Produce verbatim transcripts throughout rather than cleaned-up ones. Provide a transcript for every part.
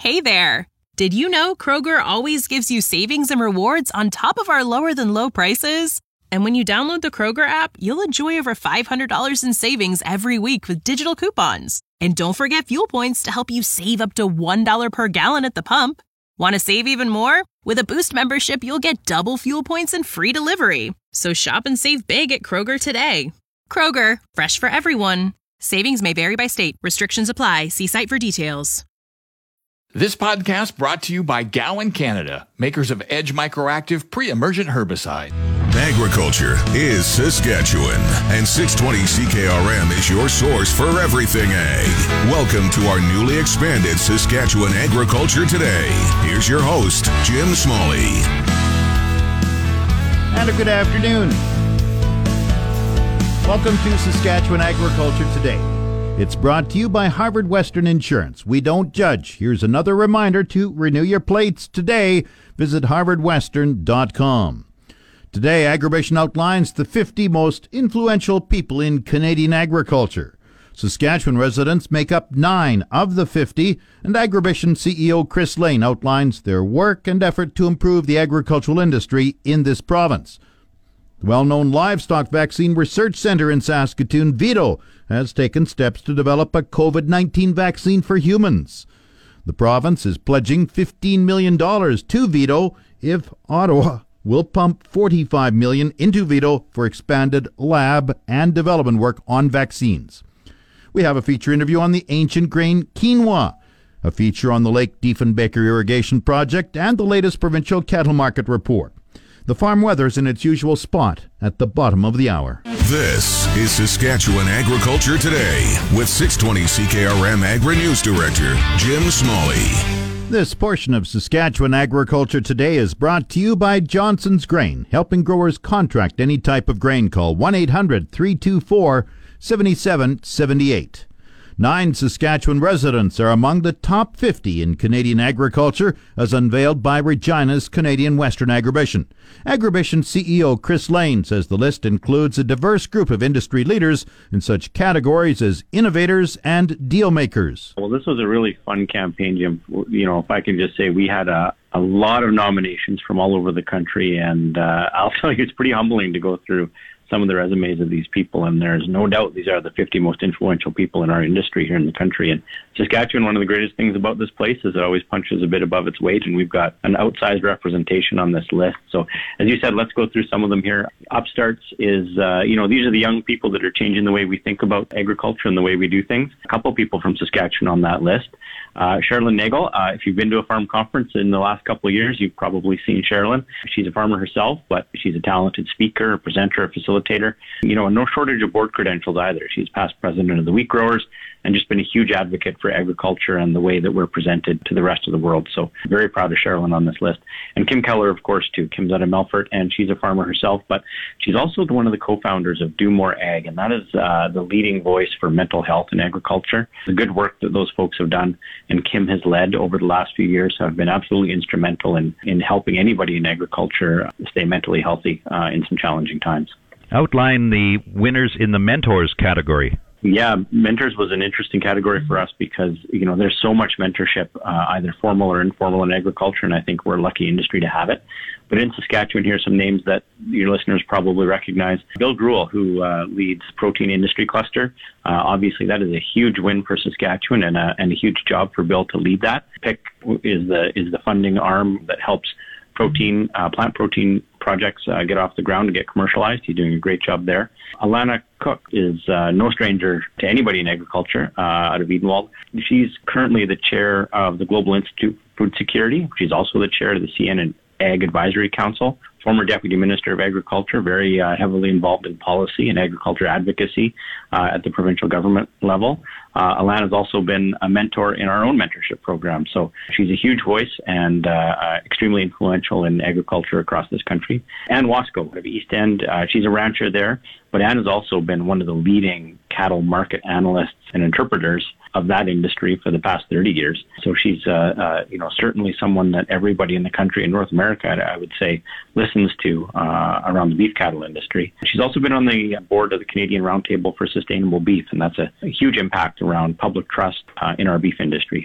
Hey there! Did you know Kroger always gives you savings and rewards on top of our lower-than-low prices? And when you download the Kroger app, you'll enjoy over five hundred dollars in savings every week with digital coupons. And don't forget fuel points to help you save up to one dollar per gallon at the pump. Want to save even more? With a Boost membership, you'll get double fuel points and free delivery. So shop and save big at Kroger today. Kroger, fresh for everyone. Savings may vary by state. Restrictions apply. See site for details. This podcast brought to you by Gowan Canada, makers of Edge Microactive Pre-Emergent Herbicide. Agriculture is Saskatchewan, and six twenty C K R M is your source for everything ag. Welcome to our newly expanded Saskatchewan Agriculture Today. Here's your host, Jim Smalley. And a good afternoon. Welcome to Saskatchewan Agriculture Today. It's brought to you by Harvard Western Insurance. We don't judge. Here's another reminder to renew your plates today. Visit harvard western dot com. Today, Agribition outlines the fifty most influential people in Canadian agriculture. Saskatchewan residents make up nine of the fifty, and Agribition C E O Chris Lane outlines their work and effort to improve the agricultural industry in this province. The well-known livestock vaccine research center in Saskatoon, VITO, has taken steps to develop a COVID nineteen vaccine for humans. The province is pledging fifteen million dollars to VITO if Ottawa will pump forty-five million dollars into VITO for expanded lab and development work on vaccines. We have a feature interview on the ancient grain quinoa, a feature on the Lake Diefenbaker irrigation project, and the latest provincial cattle market report. The farm weather's in its usual spot at the bottom of the hour. This is Saskatchewan Agriculture Today with six twenty C K R M Agri-News Director Jim Smalley. This portion of Saskatchewan Agriculture Today is brought to you by Johnson's Grain, helping growers contract any type of grain. Call one eight hundred three two four seven seven seven eight. Nine Saskatchewan residents are among the top fifty in Canadian agriculture, as unveiled by Regina's Canadian Western Agribition. Agribition C E O Chris Lane says the list includes a diverse group of industry leaders in such categories as innovators and deal makers. Well, this was a really fun campaign, Jim. You know, if I can just say, we had a, a lot of nominations from all over the country, and uh, I'll tell you, it's pretty humbling to go through some of the resumes of these people, and there's no doubt these are the fifty most influential people in our industry here in the country. And Saskatchewan, one of the greatest things about this place is it always punches a bit above its weight, and we've got an outsized representation on this list. So, as you said, let's go through some of them here. Upstarts is, uh, you know, these are the young people that are changing the way we think about agriculture and the way we do things. A couple people from Saskatchewan on that list. Uh, Sherilyn Nagel, uh, if you've been to a farm conference in the last couple of years, you've probably seen Sherilyn. She's a farmer herself, but she's a talented speaker, a presenter, a facilitator. You know, no shortage of board credentials either. She's past president of the Wheat Growers and just been a huge advocate for agriculture and the way that we're presented to the rest of the world. So very proud of Sherilyn on this list. And Kim Keller, of course, too. Kim's out of Melfort, and she's a farmer herself, but she's also one of the co-founders of Do More Ag, and that is uh, the leading voice for mental health in agriculture. The good work that those folks have done and Kim has led over the last few years have been absolutely instrumental in, in helping anybody in agriculture stay mentally healthy uh, in some challenging times. Outline the winners in the mentors category. Yeah, mentors was an interesting category for us because, you know, there's so much mentorship, uh, either formal or informal in agriculture, and I think we're a lucky industry to have it. But in Saskatchewan, here are some names that your listeners probably recognize. Bill Gruel, who uh, leads Protein Industry Cluster. Uh, obviously, that is a huge win for Saskatchewan and a, and a huge job for Bill to lead that. P I C is the is the funding arm that helps protein, uh, plant protein projects uh, get off the ground and get commercialized. He's doing a great job there. Alana Cook is uh, no stranger to anybody in agriculture uh, out of Edenwald. She's currently the chair of the Global Institute for Food Security. She's also the chair of the C N and Ag Advisory Council, former Deputy Minister of Agriculture, very uh, heavily involved in policy and agriculture advocacy uh, at the provincial government level. Uh, Alana has also been a mentor in our own mentorship program. So she's a huge voice and uh, uh, extremely influential in agriculture across this country. Ann Wasco of East End, uh, she's a rancher there, but Ann has also been one of the leading cattle market analysts and interpreters of that industry for the past thirty years. So she's, uh, uh, you know, certainly someone that everybody in the country in North America, I would say, listens to uh, around the beef cattle industry. She's also been on the board of the Canadian Roundtable for Sustainable Beef, and that's a, a huge impact around public trust uh, in our beef industry here.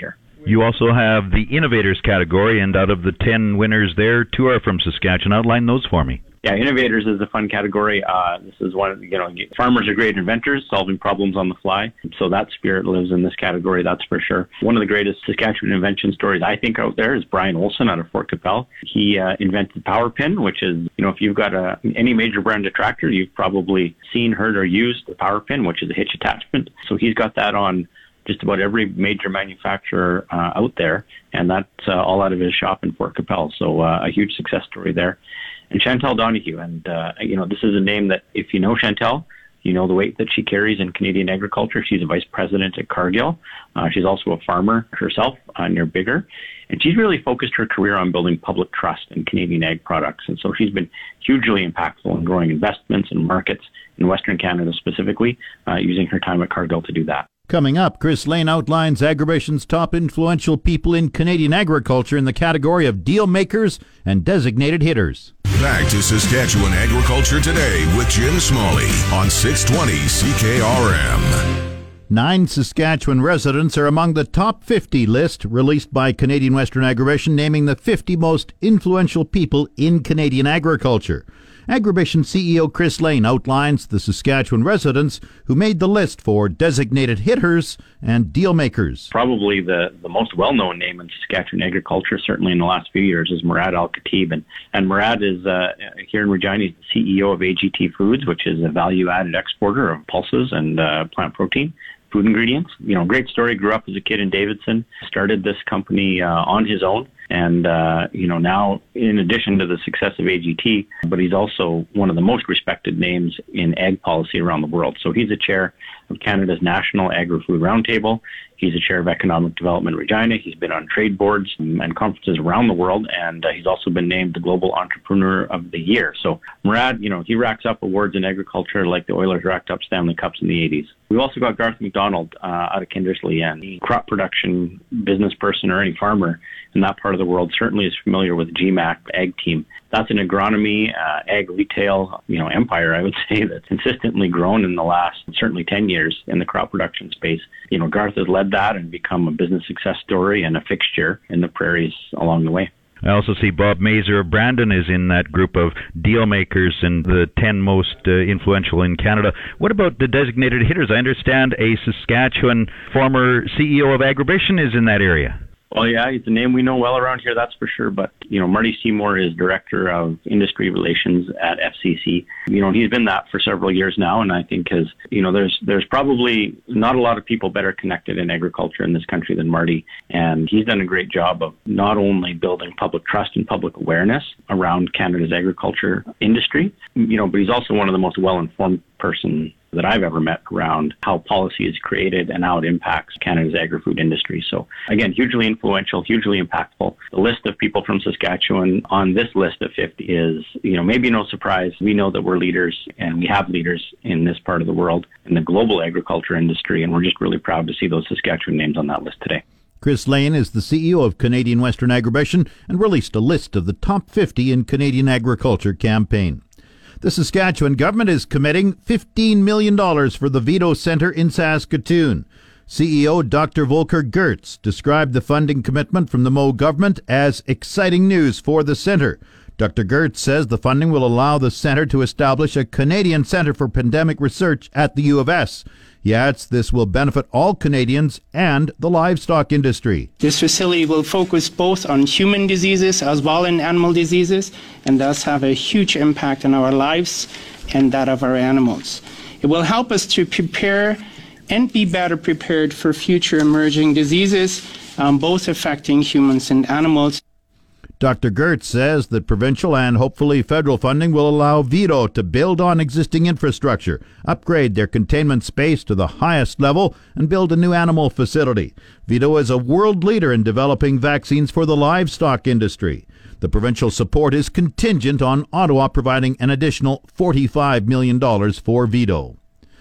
You also have the Innovators category, and out of the ten winners there, two are from Saskatchewan. Outline those for me. Yeah, Innovators is a fun category. Uh, this is one, you know, farmers are great inventors, solving problems on the fly. So that spirit lives in this category, that's for sure. One of the greatest Saskatchewan invention stories I think out there is Brian Olsen out of Fort Capel. He uh, invented PowerPin, which is, you know, if you've got a, any major brand of tractor, you've probably seen, heard, or used the PowerPin, which is a hitch attachment. So he's got that on just about every major manufacturer uh, out there, and that's uh, all out of his shop in Fort Capel. So uh, a huge success story there. And Chantal Donahue, and uh, you know, this is a name that if you know Chantal, you know the weight that she carries in Canadian agriculture. She's a vice president at Cargill. Uh, she's also a farmer herself uh, near Biggar, and she's really focused her career on building public trust in Canadian ag products. And so she's been hugely impactful in growing investments and markets in Western Canada specifically, uh, using her time at Cargill to do that. Coming up, Chris Lane outlines Agribition's top influential people in Canadian agriculture in the category of deal makers and designated hitters. Back to Saskatchewan Agriculture Today with Jim Smalley on six twenty C K R M. Nine Saskatchewan residents are among the top fifty list released by Canadian Western Agribition, naming the fifty most influential people in Canadian agriculture. Agribition C E O Chris Lane outlines the Saskatchewan residents who made the list for designated hitters and deal makers. Probably the, the most well-known name in Saskatchewan agriculture, certainly in the last few years, is Murad Al-Khatib. And, and Murad is uh, here in Regina, he's the C E O of A G T Foods, which is a value-added exporter of pulses and uh, plant protein food ingredients. You know, great story. Grew up as a kid in Davidson, started this company uh, on his own. And, uh, you know, now, in addition to the success of A G T, but he's also one of the most respected names in ag policy around the world. So he's a chair of Canada's National Agri-Food Roundtable. He's a chair of Economic Development Regina. He's been on trade boards and conferences around the world, and uh, he's also been named the Global Entrepreneur of the Year. So Murad, you know, he racks up awards in agriculture like the Oilers racked up Stanley Cups in the eighties. We've also got Garth McDonald uh, out of Kindersley, and the crop production business person or any farmer in that part of the world certainly is familiar with G MAC Ag Team. That's an agronomy, uh, ag retail, you know, empire, I would say, that's consistently grown in the last certainly ten years in the crop production space. You know, Garth has led that and become a business success story and a fixture in the prairies along the way. I also see Bob Mazer of Brandon is in that group of deal makers and the ten most uh, influential in Canada. What about the designated hitters? I understand a Saskatchewan former C E O of Agribition is in that area. Well, yeah, he's a name we know well around here, that's for sure. But, you know, Marty Seymour is Director of Industry Relations at F C C. You know, he's been that for several years now, and I think has, you know, there's there's probably not a lot of people better connected in agriculture in this country than Marty. And he's done a great job of not only building public trust and public awareness around Canada's agriculture industry, you know, but he's also one of the most well-informed person that I've ever met around how policy is created and how it impacts Canada's agri-food industry. So again, hugely influential, hugely impactful. The list of people from Saskatchewan on this list of fifty is, you know, maybe no surprise. We know that we're leaders and we have leaders in this part of the world in the global agriculture industry, and we're just really proud to see those Saskatchewan names on that list today. Chris Lane is the C E O of Canadian Western Agribition and released a list of the top fifty in Canadian agriculture campaign. The Saskatchewan government is committing fifteen million dollars for the Vito Centre in Saskatoon. C E O Doctor Volker Gertz described the funding commitment from the Moe government as exciting news for the centre. Doctor Gertz says the funding will allow the centre to establish a Canadian Centre for Pandemic Research at the U of S. He adds this will benefit all Canadians and the livestock industry. This facility will focus both on human diseases as well as animal diseases, and thus have a huge impact on our lives and that of our animals. It will help us to prepare and be better prepared for future emerging diseases, um, both affecting humans and animals. Doctor Gertz says that provincial and hopefully federal funding will allow Vito to build on existing infrastructure, upgrade their containment space to the highest level, and build a new animal facility. Vito is a world leader in developing vaccines for the livestock industry. The provincial support is contingent on Ottawa providing an additional forty-five million dollars for Vito.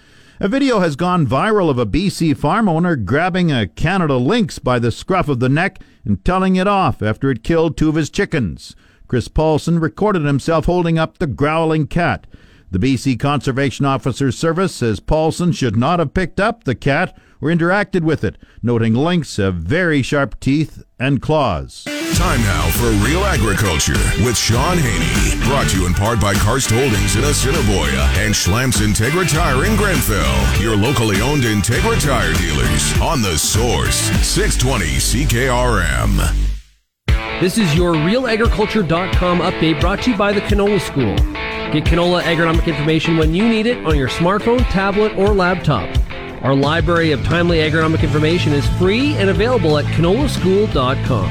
A video has gone viral of a B C farm owner grabbing a Canada lynx by the scruff of the neck and telling it off after it killed two of his chickens. Chris Paulson recorded himself holding up the growling cat. The B C Conservation Officer Service says Paulson should not have picked up the cat or interacted with it, noting lynx have very sharp teeth and claws. Time now for Real Agriculture with Sean Haney. Brought to you in part by Karst Holdings in Assiniboia and Schlamps Integra Tire in Grenfell. Your locally owned Integra Tire dealers on The Source, six twenty C K R M. This is your Real Agriculture dot com update brought to you by the Canola School. Get canola agronomic information when you need it on your smartphone, tablet, or laptop. Our library of timely agronomic information is free and available at canola school dot com.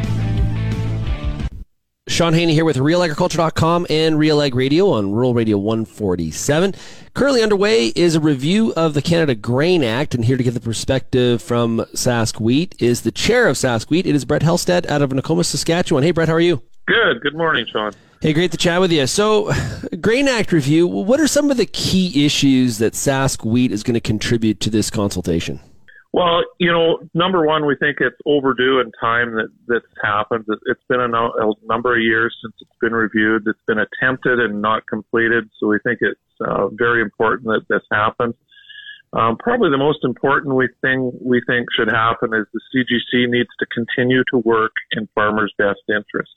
Sean Haney here with Real Agriculture dot com and Real Ag Radio on Rural Radio one forty-seven. Currently underway is a review of the Canada Grain Act, and here to get the perspective from Sask Wheat is the chair of Sask Wheat. It is Brett Helstead out of Nokomis, Saskatchewan. Hey, Brett, how are you? Good. Good morning, Sean. Hey, great to chat with you. So, Grain Act review, what are some of the key issues that Sask Wheat is going to contribute to this consultation? Well, you know, number one, we think it's overdue in time that this happens. It's been a, no, a number of years since it's been reviewed. It's been attempted and not completed, so we think it's uh, very important that this happens. Um, probably the most important we thing we think should happen is the C G C needs to continue to work in farmers' best interests.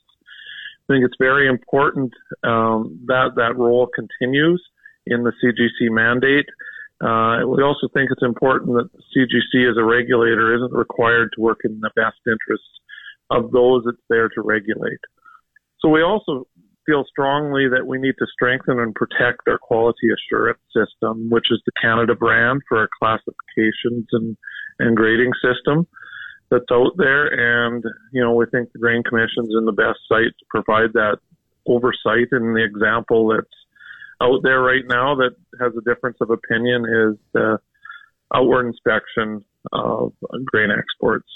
I think it's very important um, that that role continues in the C G C mandate. Uh, we also think it's important that the C G C as a regulator isn't required to work in the best interests of those it's there to regulate. So we also feel strongly that we need to strengthen and protect our quality assurance system, which is the Canada brand for our classifications and, and grading system that's out there. And, you know, we think the Grain Commission's in the best site to provide that oversight. And the example that's out there right now that has a difference of opinion is the outward inspection of grain exports.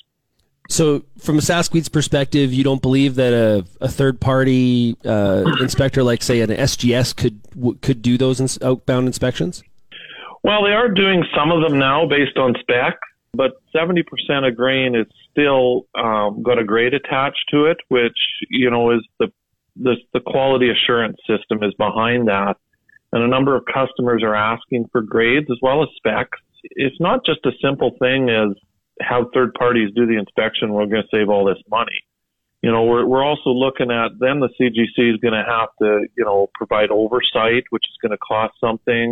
So from a Sask Wheat's perspective, you don't believe that a, a third-party uh, inspector, like, say, an S G S, could could do those ins- outbound inspections? Well, they are doing some of them now based on spec, but seventy percent of grain is still um, got a grade attached to it, which, you know, is the, the the quality assurance system is behind that. And a number of customers are asking for grades as well as specs. It's not just a simple thing as have third parties do the inspection. We're going to save all this money. You know, we're we're also looking at then the C G C is going to have to, you know, provide oversight, which is going to cost something,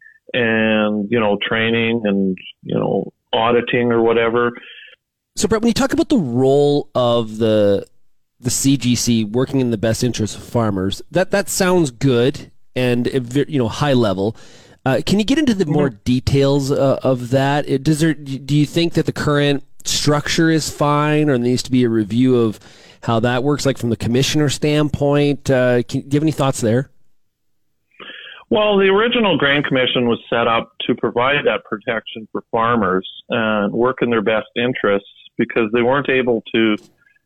and, you know, training and, you know, auditing or whatever. So, Brett, when you talk about the role of the the C G C working in the best interest of farmers, that that sounds good and, you know, high level. Uh, can you get into the more details uh, of that? It, does there, do you think that the current structure is fine, or there needs to be a review of how that works, like from the commissioner standpoint? Uh, can, do you have any thoughts there? Well, the original Grain Commission was set up to provide that protection for farmers and work in their best interests because they weren't able to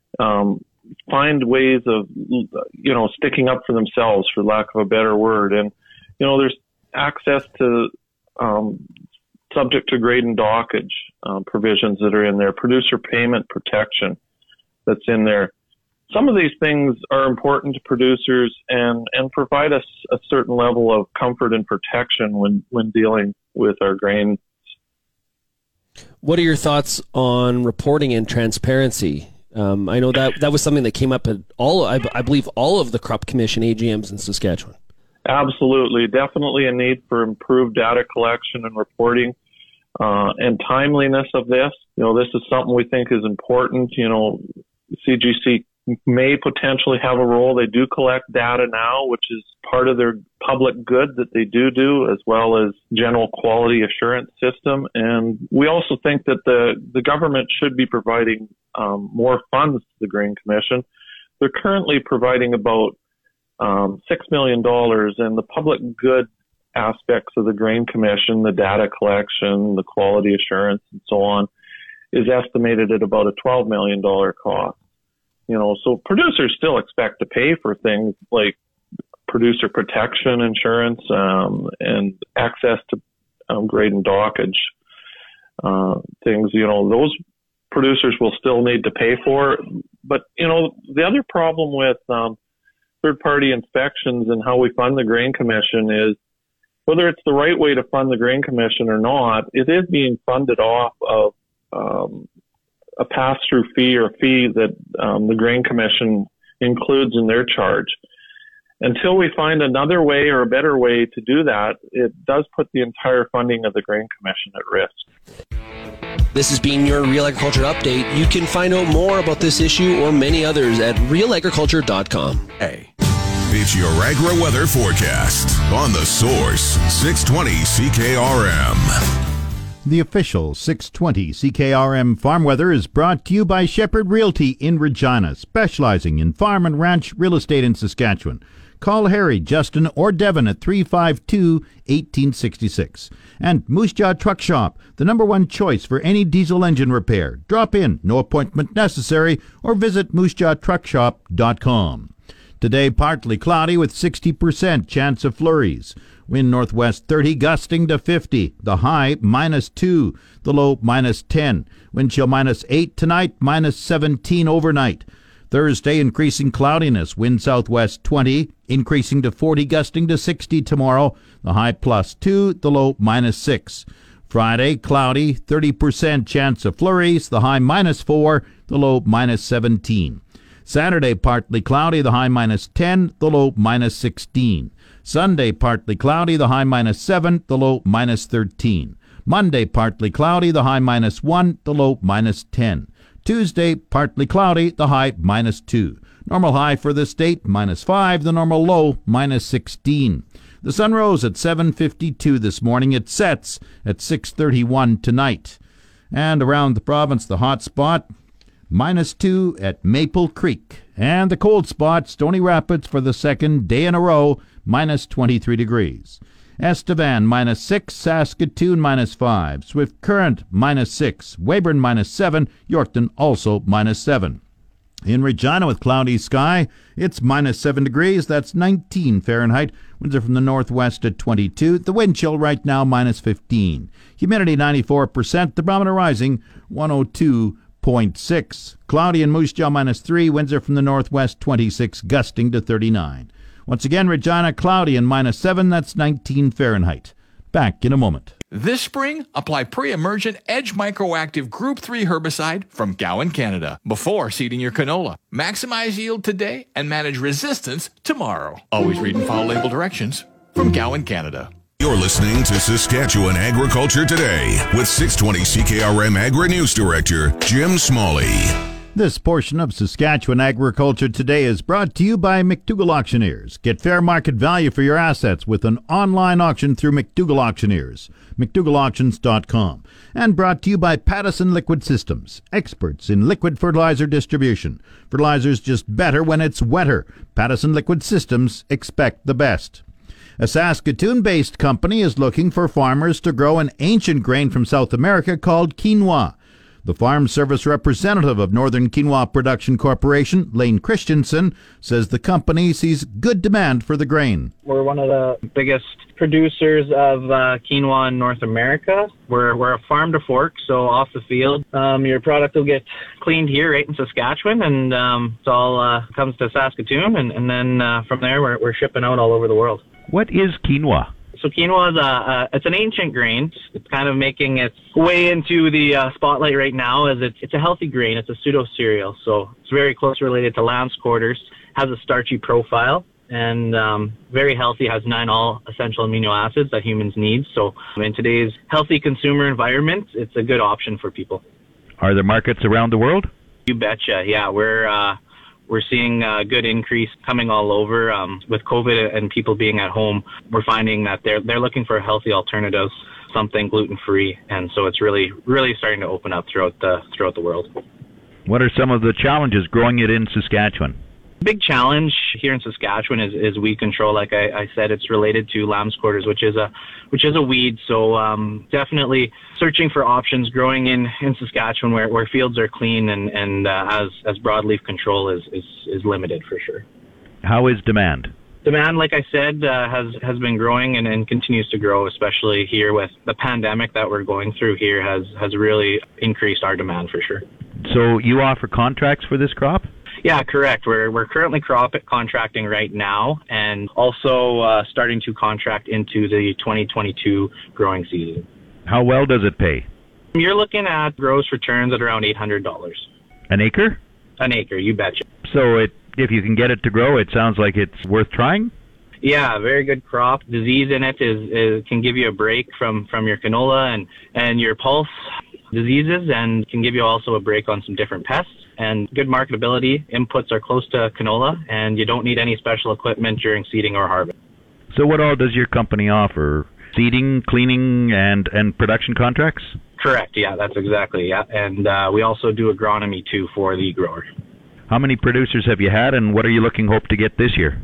um, find ways of, you know, sticking up for themselves, for lack of a better word. And, you know, there's access to um, subject to grade and dockage um, provisions that are in there, producer payment protection that's in there. Some of these things are important to producers and, and provide us a certain level of comfort and protection when, when dealing with our grain. What are your thoughts on reporting and transparency? Um, I know that that was something that came up at all, I, I believe, all of the Crop Commission A G Ms in Saskatchewan. Absolutely. Definitely a need for improved data collection and reporting uh, and timeliness of this. You know, this is something we think is important. You know, C G C may potentially have a role. They do collect data now, which is part of their public good that they do do, as well as general quality assurance system. And we also think that the, the government should be providing um, more funds to the Grain Commission. They're currently providing about um, six million dollars, and the public good aspects of the Grain Commission, the data collection, the quality assurance, and so on, is estimated at about a twelve million dollars cost. You know, so producers still expect to pay for things like producer protection insurance um, and access to um, grade and dockage uh, things. You know, those producers will still need to pay for. But, you know, the other problem with um, third-party inspections and how we fund the Grain Commission is whether it's the right way to fund the Grain Commission or not, it is being funded off of um, a pass-through fee or fee that um, the Grain Commission includes in their charge. Until we find another way or a better way to do that, it does put the entire funding of the Grain Commission at risk. This has been your Real Agriculture Update. You can find out more about this issue or many others at real agriculture dot com. Hey. It's your agri-weather forecast on The Source, six twenty C K R M. The official six twenty C K R M farm weather is brought to you by Shepherd Realty in Regina, specializing in farm and ranch real estate in Saskatchewan. Call Harry, Justin, or Devin at three five two, one eight six six. And Moose Jaw Truck Shop, the number one choice for any diesel engine repair. Drop in, no appointment necessary, or visit moose jaw truck shop dot com. Today, partly cloudy with sixty percent chance of flurries. Wind northwest thirty, gusting to fifty. The high, minus two. The low, minus ten. Wind chill, minus eight tonight, minus seventeen overnight. Thursday, increasing cloudiness. Wind southwest twenty, increasing to forty, gusting to sixty tomorrow. The high, plus two. The low, minus six. Friday, cloudy, thirty percent chance of flurries. The high, minus four. The low, minus seventeen. Saturday, partly cloudy, the high minus ten, the low minus sixteen. Sunday, partly cloudy, the high minus seven, the low minus thirteen. Monday, partly cloudy, the high minus one, the low minus ten. Tuesday, partly cloudy, the high minus two. Normal high for this date, minus five, the normal low, minus sixteen. The sun rose at seven fifty-two this morning. It sets at six thirty-one tonight. And around the province, the hot spot, minus two at Maple Creek. And the cold spot, Stony Rapids, for the second day in a row, minus twenty-three degrees. Estevan, minus six. Saskatoon, minus five. Swift Current, minus six. Weyburn, minus seven. Yorkton, also minus seven. In Regina, with cloudy sky, it's minus seven degrees. That's nineteen Fahrenheit. Winds are from the northwest at twenty-two. The wind chill right now, minus fifteen. Humidity, ninety-four percent. The barometer rising, one oh two point six. Cloudy in Moose Jaw, minus three. Winds are from the northwest, twenty-six, gusting to thirty-nine. Once again, Regina, cloudy and minus seven. That's nineteen Fahrenheit. Back in a moment. This spring, apply pre-emergent Edge Microactive Group three herbicide from Gowan, Canada, before seeding your canola. Maximize yield today and manage resistance tomorrow. Always read and follow label directions from Gowan, Canada. You're listening to Saskatchewan Agriculture Today with six twenty C K R M Agri-News Director Jim Smalley. This portion of Saskatchewan Agriculture Today is brought to you by McDougall Auctioneers. Get fair market value for your assets with an online auction through McDougall Auctioneers, mcdougall auctions dot com. And brought to you by Pattison Liquid Systems, experts in liquid fertilizer distribution. Fertilizer's just better when it's wetter. Pattison Liquid Systems, expect the best. A Saskatoon-based company is looking for farmers to grow an ancient grain from South America called quinoa. The Farm Service representative of Northern Quinoa Production Corporation, Lane Christensen, says the company sees good demand for the grain. We're one of the biggest producers of uh, quinoa in North America. We're we're a farm to fork, so off the field. Um, your product will get cleaned here right in Saskatchewan, and um, it all uh, comes to Saskatoon, and, and then uh, from there we're, we're shipping out all over the world. What is quinoa? So quinoa is a, a it's an ancient grain. It's kind of making its way into the uh, spotlight right now as it's it's a healthy grain. It's a pseudo cereal, so it's very close related to lamb's quarters. Has a starchy profile and um, very healthy. Has nine all essential amino acids that humans need. So in today's healthy consumer environment, it's a good option for people. Are there markets around the world? You betcha. Yeah, we're. Uh, We're seeing a good increase coming all over. Um, with COVID and people being at home, we're finding that they're they're looking for healthy alternatives, something gluten-free, and so it's really really starting to open up throughout the throughout the world. What are some of the challenges growing it in Saskatchewan? Big challenge here in Saskatchewan is, is weed control. Like I, I said, it's related to lamb's quarters, which is a which is a weed. So um, definitely searching for options growing in, in Saskatchewan where, where fields are clean and, and uh, as as broadleaf control is, is, is limited for sure. How is demand? Demand, like I said, uh, has has been growing and, and continues to grow, especially here with the pandemic that we're going through here has, has really increased our demand for sure. So you offer contracts for this crop? Yeah, correct. We're we're currently crop contracting right now, and also uh, starting to contract into the twenty twenty-two growing season. How well does it pay? You're looking at gross returns at around eight hundred dollars. An acre? An acre, you betcha. So it, if you can get it to grow, it sounds like it's worth trying? Yeah, very good crop. Disease in it is, is can give you a break from, from your canola and, and your pulse diseases, and can give you also a break on some different pests. And good marketability. Inputs are close to canola, and you don't need any special equipment during seeding or harvest. So what all does your company offer? Seeding, cleaning, and, and production contracts? Correct, yeah, that's exactly, yeah. And uh, we also do agronomy, too, for the grower. How many producers have you had, and what are you looking hope to get this year?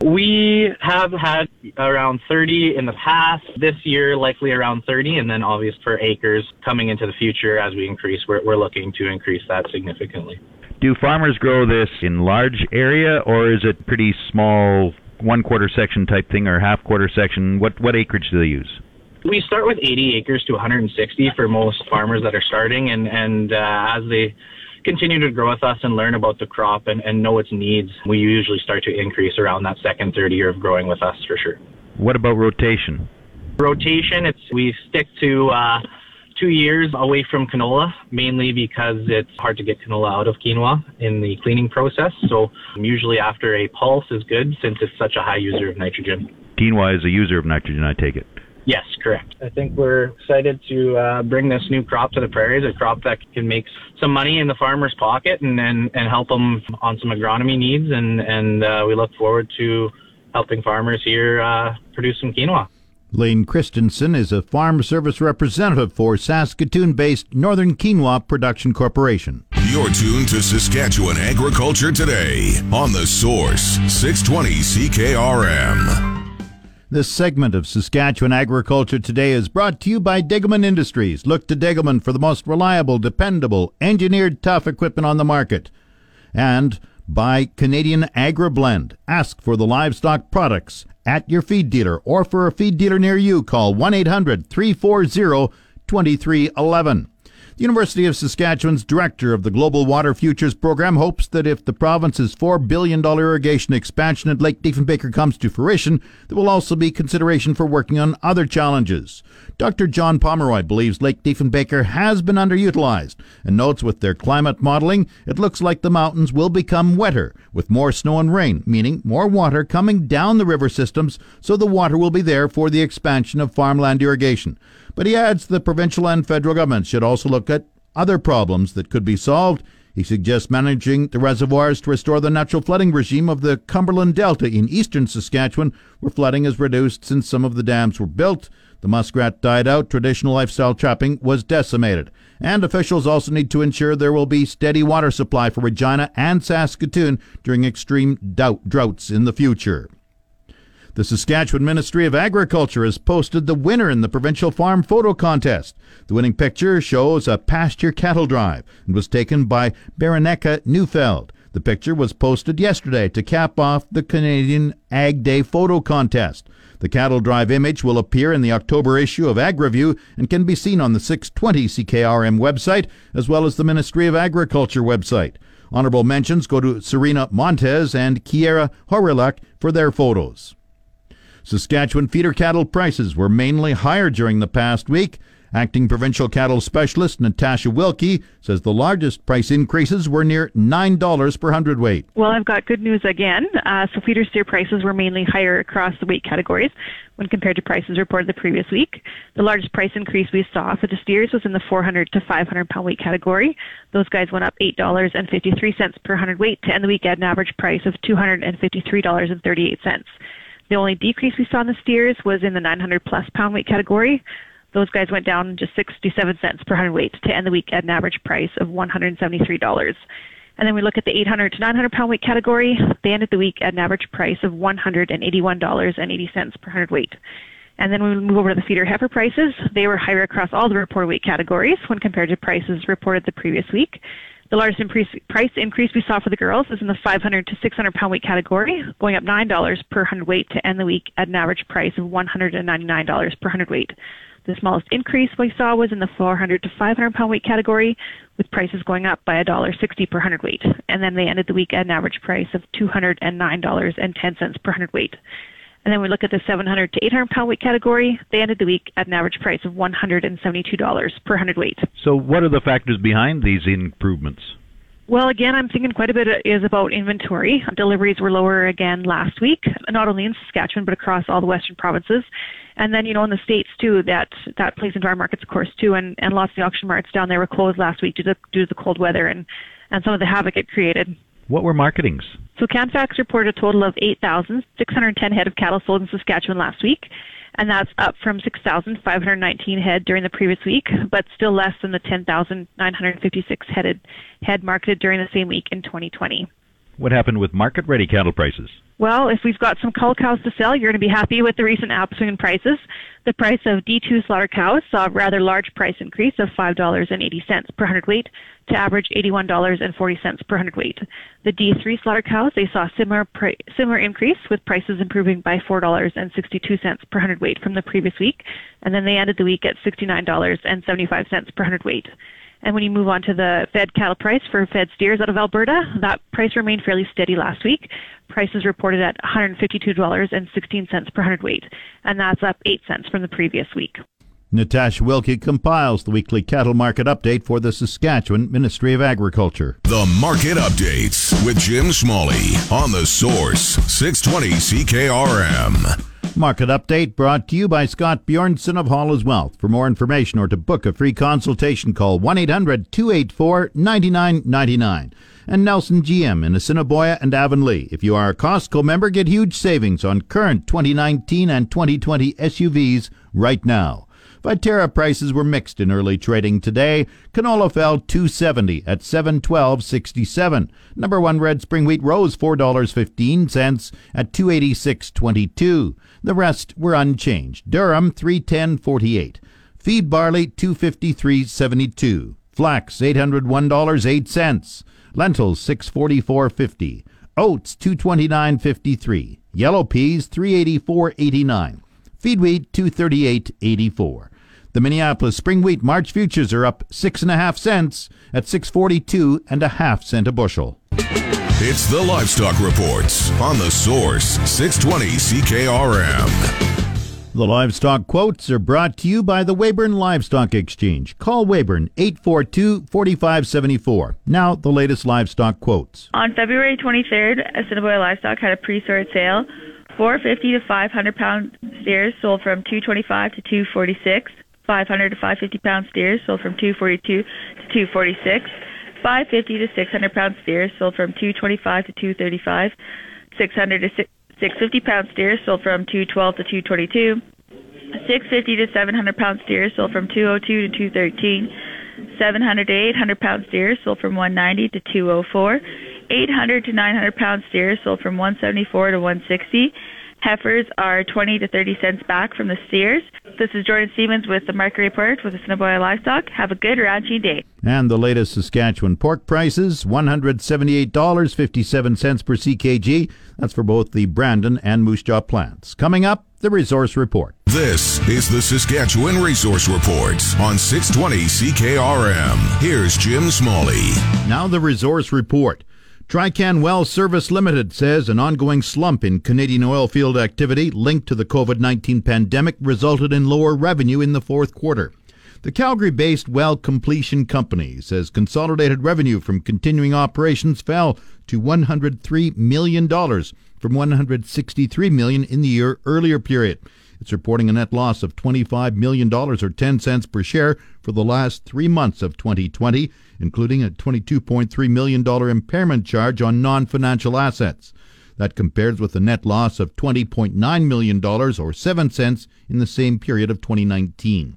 We have had around thirty in the past. This year, likely around thirty, and then obviously for acres coming into the future as we increase, we're, we're looking to increase that significantly. Do farmers grow this in large area, or is it pretty small, one-quarter section type thing, or half-quarter section? What, what acreage do they use? We start with eighty acres to one hundred sixty for most farmers that are starting, and, and uh, as they continue to grow with us and learn about the crop and, and know its needs, we usually start to increase around that second, third year of growing with us for sure. What about rotation? Rotation, it's we stick to uh, two years away from canola, mainly because it's hard to get canola out of quinoa in the cleaning process. So usually after a pulse is good since it's such a high user of nitrogen. Quinoa is a user of nitrogen, I take it. Yes, correct. I think we're excited to uh, bring this new crop to the prairies, a crop that can make some money in the farmer's pocket and, and, and help them on some agronomy needs. And, and uh, we look forward to helping farmers here uh, produce some quinoa. Lane Christensen is a farm service representative for Saskatoon-based Northern Quinoa Production Corporation. You're tuned to Saskatchewan Agriculture Today on The Source, six twenty C K R M. This segment of Saskatchewan Agriculture Today is brought to you by Degelman Industries. Look to Degelman for the most reliable, dependable, engineered tough equipment on the market. And by Canadian AgriBlend. Ask for the livestock products at your feed dealer, or for a feed dealer near you, call one eight hundred, three four zero, two three one one. The University of Saskatchewan's director of the Global Water Futures Program hopes that if the province's four billion dollars irrigation expansion at Lake Diefenbaker comes to fruition, there will also be consideration for working on other challenges. Doctor John Pomeroy believes Lake Diefenbaker has been underutilized and notes with their climate modeling, it looks like the mountains will become wetter with more snow and rain, meaning more water coming down the river systems, so the water will be there for the expansion of farmland irrigation. But he adds the provincial and federal governments should also look at other problems that could be solved. He suggests managing the reservoirs to restore the natural flooding regime of the Cumberland Delta in eastern Saskatchewan, where flooding has reduced since some of the dams were built. The muskrat died out, traditional lifestyle trapping was decimated. And officials also need to ensure there will be steady water supply for Regina and Saskatoon during extreme doubt, droughts in the future. The Saskatchewan Ministry of Agriculture has posted the winner in the provincial farm photo contest. The winning picture shows a pasture cattle drive and was taken by Bereneka Neufeld. The picture was posted yesterday to cap off the Canadian Ag Day photo contest. The cattle drive image will appear in the October issue of Ag Review and can be seen on the six twenty C K R M website as well as the Ministry of Agriculture website. Honorable mentions go to Serena Montez and Kiera Horilak for their photos. Saskatchewan feeder cattle prices were mainly higher during the past week. Acting provincial cattle specialist Natasha Wilkie says the largest price increases were near nine dollars per hundredweight. Well, I've got good news again. Uh, so feeder steer prices were mainly higher across the weight categories when compared to prices reported the previous week. The largest price increase we saw for the steers was in the four hundred to five hundred pound weight category. Those guys went up eight dollars and fifty-three cents per hundredweight to end the week at an average price of two hundred fifty-three dollars and thirty-eight cents. The only decrease we saw in the steers was in the nine hundred plus pound weight category. Those guys went down just sixty-seven cents per hundredweight to end the week at an average price of one hundred seventy-three dollars. And then we look at the eight hundred to nine hundred pound weight category. They ended the week at an average price of one hundred eighty-one dollars and eighty cents per hundredweight. And then when we move over to the feeder heifer prices, they were higher across all the reported weight categories when compared to prices reported the previous week. The largest increase, price increase we saw for the girls is in the five hundred to six hundred pound weight category, going up nine dollars per hundredweight to end the week at an average price of one hundred ninety-nine dollars per hundredweight. The smallest increase we saw was in the four hundred to five hundred pound weight category, with prices going up by one dollar sixty per hundredweight. And then they ended the week at an average price of two hundred nine dollars and ten cents per hundredweight. And then we look at the seven hundred to eight hundred pound weight category. They ended the week at an average price of one hundred seventy-two dollars per hundredweight. So what are the factors behind these improvements? Well, again, I'm thinking quite a bit is about inventory. Deliveries were lower again last week, not only in Saskatchewan, but across all the western provinces. And then, you know, in the States, too, that, that plays into our markets, of course, too. And, and lots of the auction marts down there were closed last week due to, due to the cold weather and, and some of the havoc it created. What were marketings? So Canfax reported a total of eight thousand six hundred ten head of cattle sold in Saskatchewan last week, and that's up from six thousand five hundred nineteen head during the previous week, but still less than the ten thousand nine hundred fifty-six headed head marketed during the same week in twenty twenty. What happened with market-ready cattle prices? Well, if we've got some cull cows to sell, you're going to be happy with the recent upswing in prices. The price of D two slaughter cows saw a rather large price increase of five dollars and eighty cents per hundredweight to average eighty-one dollars and forty cents per hundredweight. The D three slaughter cows, they saw a similar, pri- similar increase, with prices improving by four dollars and sixty-two cents per hundredweight from the previous week, and then they ended the week at sixty-nine dollars and seventy-five cents per hundredweight. And when you move on to the fed cattle price for fed steers out of Alberta, that price remained fairly steady last week. Prices reported at one hundred fifty-two dollars and sixteen cents per hundredweight, and that's up eight cents from the previous week. Natasha Wilkie compiles the weekly cattle market update for the Saskatchewan Ministry of Agriculture. The Market Updates with Jim Smalley on The Source, six twenty C K R M. Market Update brought to you by Scott Bjornson of Hall's Wealth. For more information or to book a free consultation, call one eight hundred two eight four nine nine nine nine. And Nelson G M in Assiniboia and Avonlea. If you are a Costco member, get huge savings on current twenty nineteen and twenty twenty S U Vs right now. Viterra prices were mixed in early trading today. Canola fell two seventy at seven twelve sixty-seven. Number one red spring wheat rose four dollars and fifteen cents at two eighty-six twenty-two. The rest were unchanged. Durham three ten forty-eight. Feed barley two fifty-three seventy-two. Flax eight hundred one dollars and eight cents. Lentils six forty-four fifty. Oats two twenty-nine fifty-three. Yellow peas three eighty-four eighty-nine. Feed wheat two thirty-eight eighty-four. The Minneapolis spring wheat March futures are up six and a half cents at six forty-two and a half cent a bushel. It's the Livestock Reports on The Source, six twenty C K R M. The livestock quotes are brought to you by the Weyburn Livestock Exchange. Call Weyburn eight four two, four five seven four. Now, the latest livestock quotes. On February twenty-third, Assiniboia Livestock had a pre-sort sale. four fifty to five hundred pound steers sold from two twenty-five to two forty-six. five hundred to five fifty pound steers sold from two forty-two to two forty-six. five fifty to six hundred pound steers sold from two twenty-five to two thirty-five. six hundred to six fifty pound steers sold from two twelve to two twenty-two. six fifty to seven hundred pound steers sold from two oh two to two thirteen. seven hundred to eight hundred pound steers sold from one ninety to two oh four. eight hundred to nine hundred pound steers sold from one seventy-four to one sixty. Heifers are twenty to thirty cents back from the steers. This is Jordan Stevens with the Market Report with Assiniboia Livestock. Have a good ranching day. And the latest Saskatchewan pork prices, one hundred seventy-eight dollars and fifty-seven cents per C K G. That's for both the Brandon and Moose Jaw plants. Coming up, the Resource Report. This is the Saskatchewan Resource Report on six twenty C K R M. Here's Jim Smalley. Now the Resource Report. Trican Well Service Limited says an ongoing slump in Canadian oil field activity linked to the COVID nineteen pandemic resulted in lower revenue in the fourth quarter. The Calgary-based Well Completion Company says consolidated revenue from continuing operations fell to one hundred three million dollars from one hundred sixty-three million dollars in the year earlier period. It's reporting a net loss of twenty-five million dollars or ten cents per share for the last three months of twenty twenty, including a twenty-two point three million dollars impairment charge on non-financial assets. That compares with a net loss of twenty point nine million dollars or seven cents in the same period of twenty nineteen.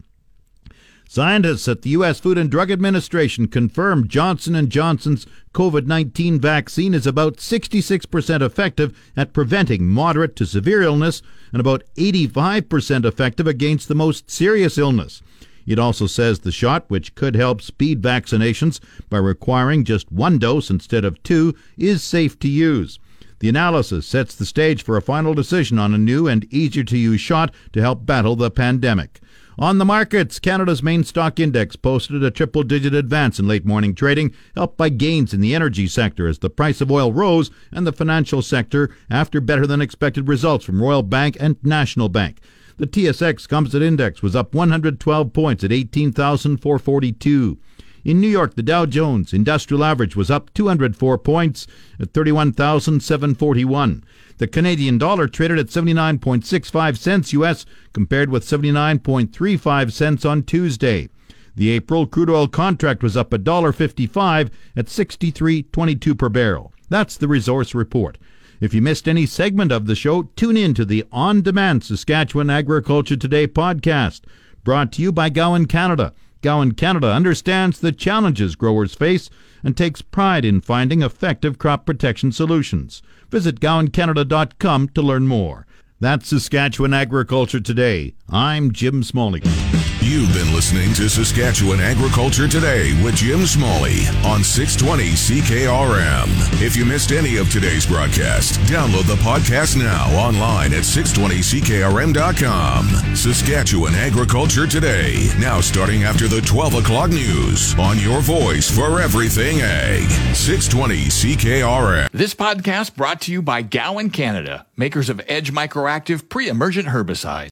Scientists at the U S Food and Drug Administration confirmed Johnson and Johnson's COVID nineteen vaccine is about sixty-six percent effective at preventing moderate to severe illness and about eighty-five percent effective against the most serious illness. It also says the shot, which could help speed vaccinations by requiring just one dose instead of two, is safe to use. The analysis sets the stage for a final decision on a new and easier-to-use shot to help battle the pandemic. On the markets, Canada's main stock index posted a triple-digit advance in late morning trading, helped by gains in the energy sector as the price of oil rose, and the financial sector after better-than-expected results from Royal Bank and National Bank. The T S X Composite Index was up one hundred twelve points at eighteen thousand four hundred forty-two. In New York, the Dow Jones Industrial Average was up two hundred four points at thirty-one thousand seven hundred forty-one. The Canadian dollar traded at seventy-nine point six five cents U S compared with seventy-nine point three five cents on Tuesday. The April crude oil contract was up one dollar fifty-five at sixty-three twenty-two per barrel. That's the Resource Report. If you missed any segment of the show, tune in to the on-demand Saskatchewan Agriculture Today podcast, brought to you by Gowan Canada. Gowan Canada understands the challenges growers face and takes pride in finding effective crop protection solutions. Visit gowan canada dot com to learn more. That's Saskatchewan Agriculture Today. I'm Jim Smalley. You've been listening to Saskatchewan Agriculture Today with Jim Smalley on six twenty C K R M. If you missed any of today's broadcast, download the podcast now online at six twenty C K R M dot com. Saskatchewan Agriculture Today, now starting after the twelve o'clock news on your voice for everything ag. six twenty C K R M. This podcast brought to you by Gowan Canada, makers of Edge Microactive pre-emergent herbicide.